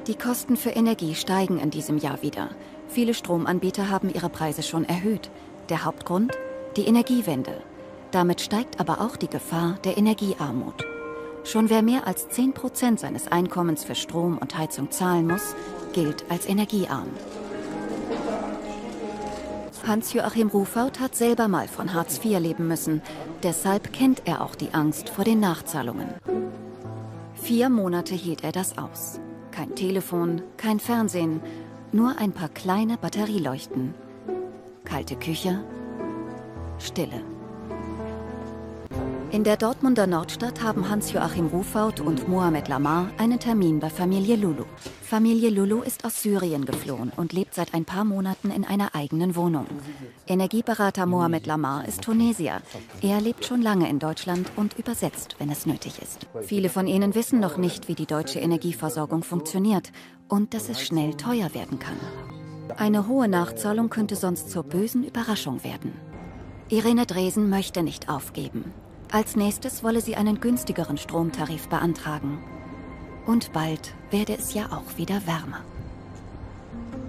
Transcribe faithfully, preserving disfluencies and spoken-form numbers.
Die Kosten für Energie steigen in diesem Jahr wieder. Viele Stromanbieter haben ihre Preise schon erhöht. Der Hauptgrund? Die Energiewende. Damit steigt aber auch die Gefahr der Energiearmut. Schon wer mehr als zehn Prozent seines Einkommens für Strom und Heizung zahlen muss, gilt als energiearm. Hans-Joachim Rufaut hat selber mal von Hartz vier leben müssen. Deshalb kennt er auch die Angst vor den Nachzahlungen. Vier Monate hielt er das aus. Kein Telefon, kein Fernsehen, nur ein paar kleine Batterieleuchten. Kalte Küche, Stille. In der Dortmunder Nordstadt haben Hans-Joachim Rufaut und Mohamed Lamar einen Termin bei Familie Lulu. Familie Lulu ist aus Syrien geflohen und lebt seit ein paar Monaten in einer eigenen Wohnung. Energieberater Mohamed Lamar ist Tunesier. Er lebt schon lange in Deutschland und übersetzt, wenn es nötig ist. Viele von ihnen wissen noch nicht, wie die deutsche Energieversorgung funktioniert und dass es schnell teuer werden kann. Eine hohe Nachzahlung könnte sonst zur bösen Überraschung werden. Irene Dresen möchte nicht aufgeben. Als nächstes wolle sie einen günstigeren Stromtarif beantragen. Und bald werde es ja auch wieder wärmer.